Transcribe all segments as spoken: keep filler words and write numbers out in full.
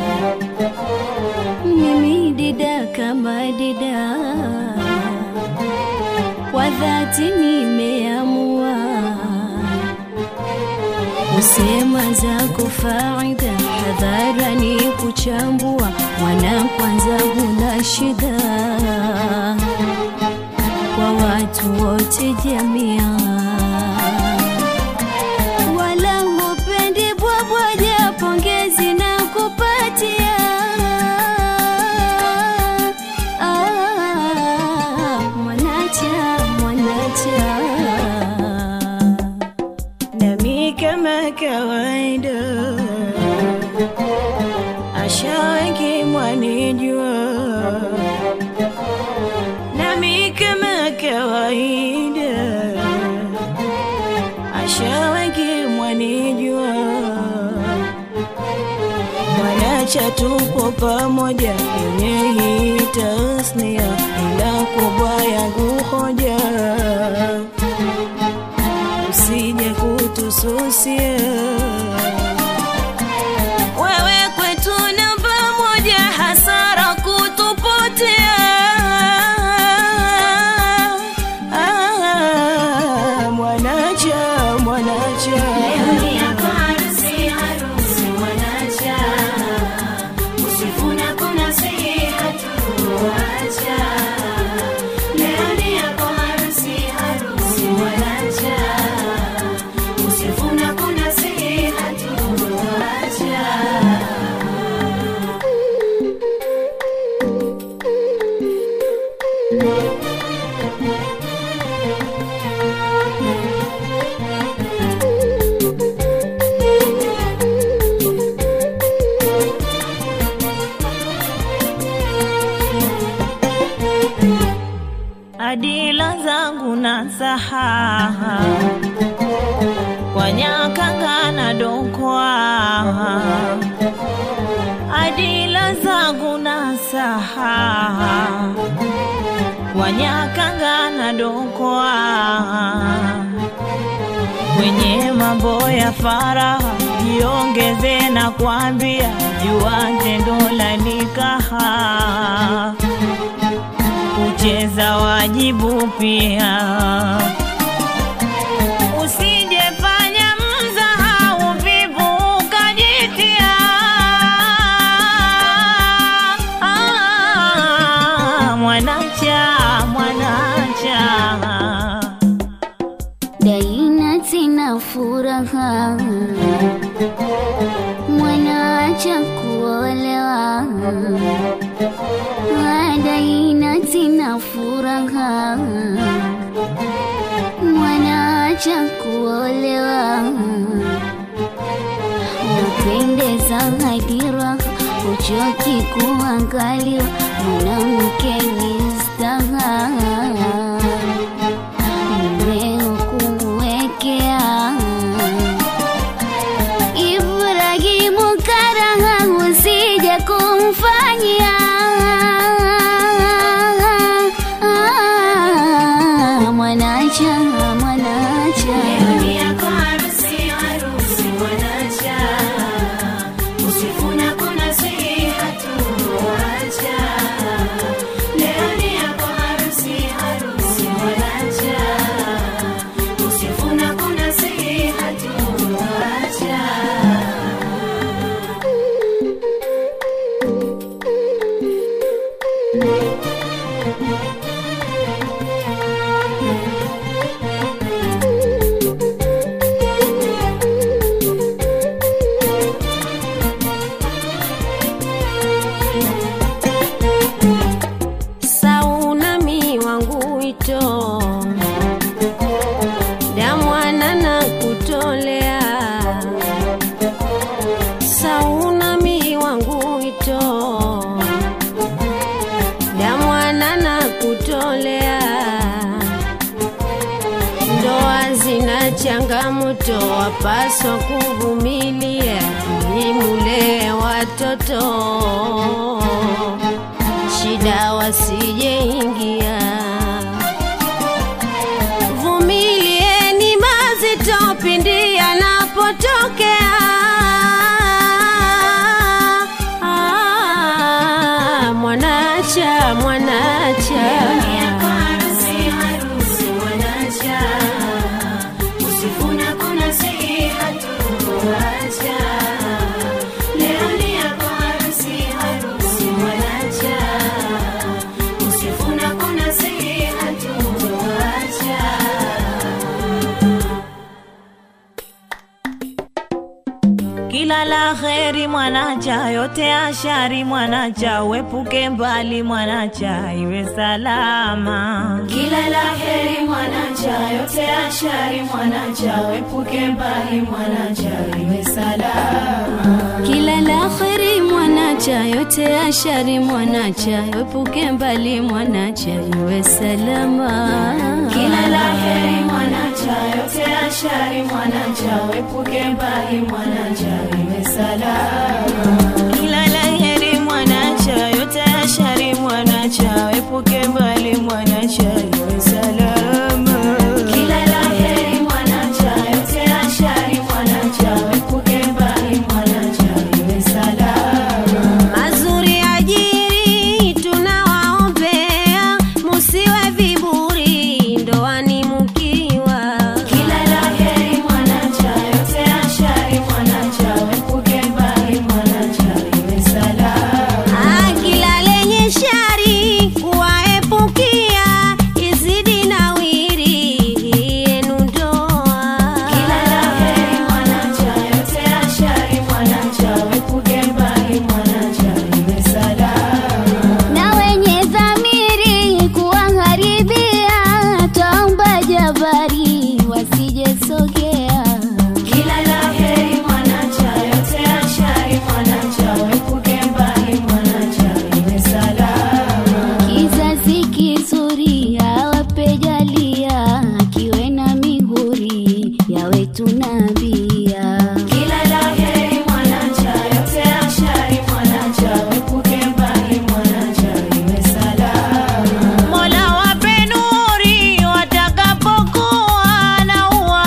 mimi dida kama dida, kwa dhati nimeamua kusema zako faida, hadharani kuchambua, mwana kwanza huna shida, kwa watu wote jamia, wala hupendi bwabwaja, pongezi na kupatia. Ah, mwanacha, mwanacha, nami kama kawaida, asha wengi mwanijua, nami kama kawaida, asha wengi mwanijua, mwanacha tupo pamoja kwenye hii tasnia, ila kubwa yangu hoja, usije kutususia. Wewe kwetu namba moja, hasara kutupotea. Ah, mwanacha, mwanacha, leo ni yako harusi, harusi mwanacha, usifuna kuna siha tuacha. Leo ni yako harusi, harusi mwanacha, usifuna kuna siha tuacha. adila zangu na sahaha, kwa nyakanga na dokwa, adila zangu na sahaha, kwa nyakanga na dokwa, kwenye mambo ya faraha jiongeze na kuambia, jua tendo la nikaha, kucheza wajibu pia, usijefanya mzaha uvivu ukajitia. Ah, mwanacha, mwanacha, daina tina furaha, mwanacha kuolewa, daina tina furaha, mwanacha kuolewa, upendeza hadira, uchoki kuangaliwa, mwanamke ni staha, leo kuwekea Ibrahimu karaha, usije kumfanyia. Mwanacha, mwanacha, leo ni yako harusi, harusi mwanacha, usifuna kuna siha tuacha. Leo ni yako harusi, harusi mwanacha, usifuna kuna siha tuacha. Saunami wangu wito, damwana na kutolea. Saunami wangu wito, damwana na kutolea. Ndoa zina changamoto, wapaswa kuvumilia, ili mule watoto shida wasije ingia. Vumilieni mazito pindi yanapotokea. Ah, mwanacha, yote ya shari mwanacha, wepuke mbali mwanacha, iwe salama. Kila la heri mwanacha, yote ya shari mwanacha, wepuke mbali mwanacha, iwe salama. Kila la heri mwanacha, yote ya shari mwanacha, wepuke mbali mwanacha, iwe salama. Kila la heri mwanacha, yote ya shari mwanacha, wepuke mbali mwanacha, iwe salama. Kila la heri mwanacha, yote ya shari mwanacha, wepuke mbali mwanacha, iwe salama. Kila la heri mwanacha, yote ya shari mwanacha, wepuke mbali mwanacha, iwe salama. Mazuri ajiri tunawaombea, musiwe viburi ndoani mukiwa. Kila la heri mwanacha, yote ya shari mwanacha, wepuke mbali mwanacha, iwe salama. Ah, kila lenye shari kuwaepukia, izidi nawiri yenu ndoa. Kila la heri mwanacha, yote ya shari mwanacha, wepuke mbali mwanacha, iwe salama. Na wenye dhamiri kuwaharibia, twaomba jabari wasijesogea. Kila la heri mwanacha, yote ya shari mwanacha, wepuke mbali mwanacha, iwe salama. Kizazi kizuri awape jalia, kiwe na mihuri yawe tunabia. Kila la heri mwanacha, yote ya shari mwanacha, wepuke mbali mwanacha, iwe salama. Mola wape nuri watakapokuwa na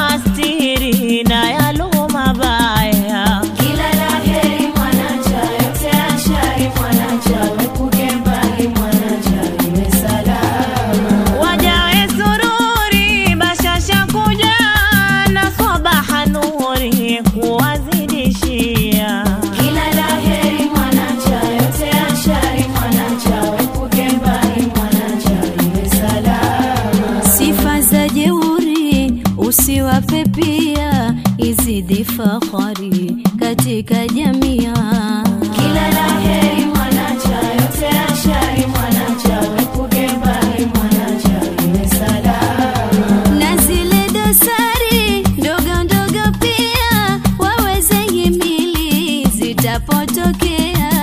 uwastiri na yalo mabaya. Kila la heri mwanacha, yote ya shari mwanacha, wepuke mbali mwanacha, iwe salama. Wajawe sururi bashasha kuja na sabaha nuri kuwazidishia. Kila la heri mwanacha, yote ya shari mwanacha, wepuke mbali mwanacha, iwe salama. Sifa za jeuri usiwape pia, izidi fahari katika jamia. Kila la heri mwanacha, yote ya shari mwanacha, wepuke mbali mwanacha, iwe salama. Na zile dosari ndogo ndogo pia, waweze himili zitapotokea.